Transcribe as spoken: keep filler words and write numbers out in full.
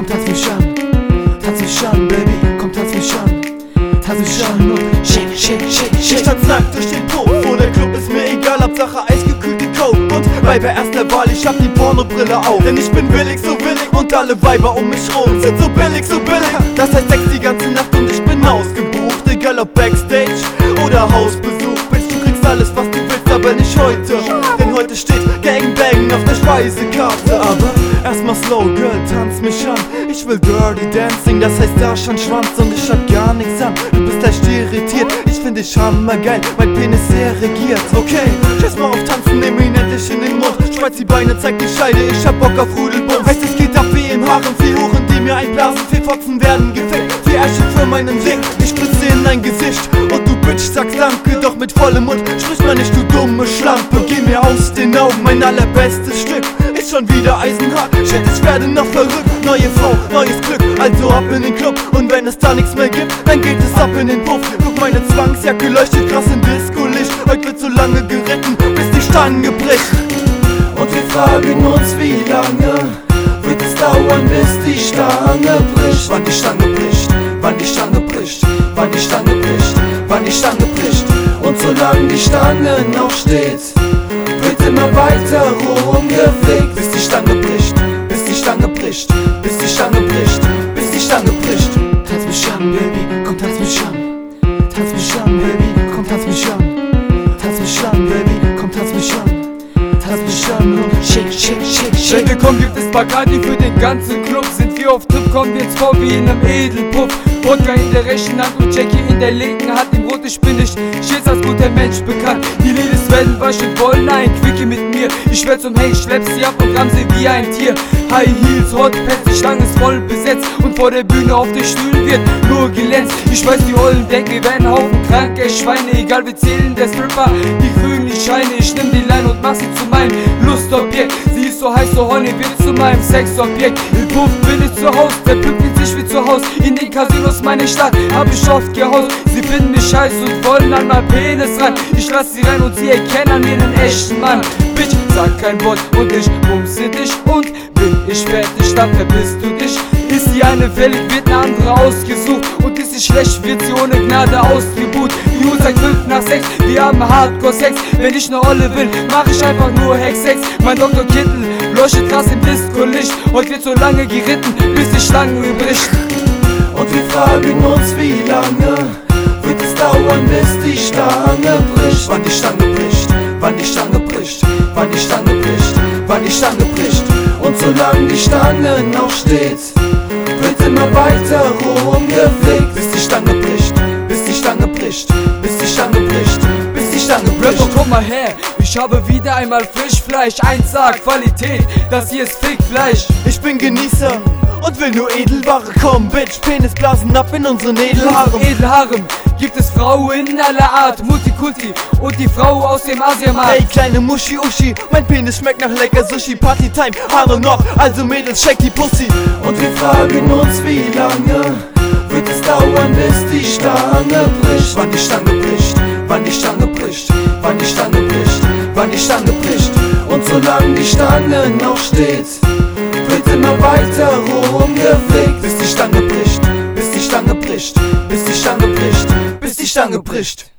komm tanz mich an, tanz mich an, Baby, komm tanz mich an, tanz mich an und shake, shake, shake, shake. Ich tanz nackt durch den Puff, wo der Club ist mir egal, Hauptsache eisgekühlte Coke. Und bei der ersten Wahl, ich hab die Pornobrille auf, denn ich bin billig, so billig und alle Weiber um mich rum sind so billig, so billig. Das heißt Sex die ganze Nacht und ich bin ausgebucht, egal ob Backstage oder Hausbesuch. Bitch, du kriegst alles, was du willst, aber nicht heute, denn heute steht Gangbang auf der Speisekarte. Aber erstmal slow, Girl, tanz mich an. Ich will Dirty Dancing, das heißt da schon Schwanz und ich hab gar nichts an. Du bist leicht irritiert, ich find dich hammergeil, mein Penis sehr regiert. Okay, scheiß mal auf Tanzen, nimm ihn endlich in den Mund. Spreiz die Beine, zeig die Scheide, ich hab Bock auf Rudelbums. Heißt es geht ab wie im Haaren, vier Huren, die mir einblasen, vier Fotzen werden gefickt, vier Asche für meinen Ring. Ich spritze in dein Gesicht und du Bitch sagst danke, doch mit vollem Mund. Sprich mal nicht, du dumme Schlampe, geh mir aus den Augen, mein allerbestes Stück ist schon wieder eisenhart. Shit, ich werde noch verrückt, neue Frau, neues Glück, also ab in den Club. Und wenn es da nichts mehr gibt, dann geht es ab in den Puff. Guck, meine Zwangsjacke leuchtet krass im Disco-Licht. Heute wird so lange geritten, bis die Stange bricht. Und wir fragen uns, wie lange wird es dauern, bis die Stange bricht? Wann die Stange bricht, wann die Stange bricht, wann die Stange bricht, wann die Stange bricht. Und solange die Stange noch steht, wird immer weiter rumgefickt, bis die Stange bricht, bis die Stange bricht, bis die Stange bricht, bis die Stange bricht. Tanz mich an, Baby, komm tanz mich an, tanz mich an, Baby, komm tanz mich an, tanz mich an, Baby, komm tanz mich an, tanz mich an und shake, shake, shake, shake. Wenn wir kommen, gibt es Bacardi für den ganzen Club. Sind wir auf Trip, kommen wir jetzt vor wie in einem Edelpuff. Wodka in der rechten Hand und Jackie in der linken Hand. Im Rot, ich bin nicht stets als guter Mensch bekannt. Die Ladies werden waschen wollen, ein Quickie mit mir. Ich werd zum Hang, schlepp sie ab und ramm sie wie ein Tier. High Heels, Hot Pants, die Stange ist voll besetzt. Und vor der Bühne auf den Stühlen wird nur glänzt. Ich weiß, die Ollen denken, wir werden Haufen kranke Schweine. Egal, wir zählen der Stripper, die grünen die Scheine. Ich nehm die Line und mach sie zu meinem Lustobjekt. Sie ist so heiß, so horny, wird zu meinem Sexobjekt. Im Puff bin ich zu Haus, der Puff geht sich wie zu Haus. In den Casinos meine Stadt hab ich oft gehaust. Sie finden mich scheiß und wollen an mein Penis ran. Ich lass sie rein und sie erkennen an mir einen echten Mann. Bitch, sag kein Wort und ich bumse dich. Und bin ich fertig, dann verpisst du dich. Ist die eine fällig, wird eine andere ausgesucht. Und ist sie schlecht, wird sie ohne Gnade ausgebuht. Die Uhr sagt fünf nach sechs, wir haben Hardcore-Sex. Wenn ich ne Olle will, mach ich einfach nur Hex-Sex. Mein Doktor Kittel leuchtet krass im Disco-Licht. Heute wird so lange geritten, bis die Stange bricht. Und wir fragen uns, wie lange wird es dauern, bis die Stange bricht? Wann die Stange bricht, wann die Stange bricht, wann die Stange bricht, wann die Stange bricht. Und solange die Stange noch steht, wird immer weiter rumgefickt, bis die Stange bricht, bis die Stange bricht, bis die Stange bricht, bis die Stange bricht. Rapper, komm mal her, ich habe wieder einmal Frischfleisch. eins A Qualität, das hier ist Fickfleisch. Ich bin Genießer und will nur Edelware. Komm, Bitch, Penis blasen ab in unseren Edelhaaren. Edelharem gibt es Frauen aller Art, Multikulti und die Frau aus dem Asiamarkt. Hey, kleine Muschi-Uschi, mein Penis schmeckt nach lecker Sushi. Partytime, Haare noch, also Mädels, shake die Pussy. Und wir fragen uns, wie lange wird es dauern, bis die Stange bricht? Wann die Stange bricht, wann die Stange bricht, wann die Stange bricht, wann die Stange bricht. Und solange die Stange noch steht, wird immer weiter rumgefickt, bis die Stange bricht, bis die Stange bricht, bis die Stange bricht, bis die Stange bricht.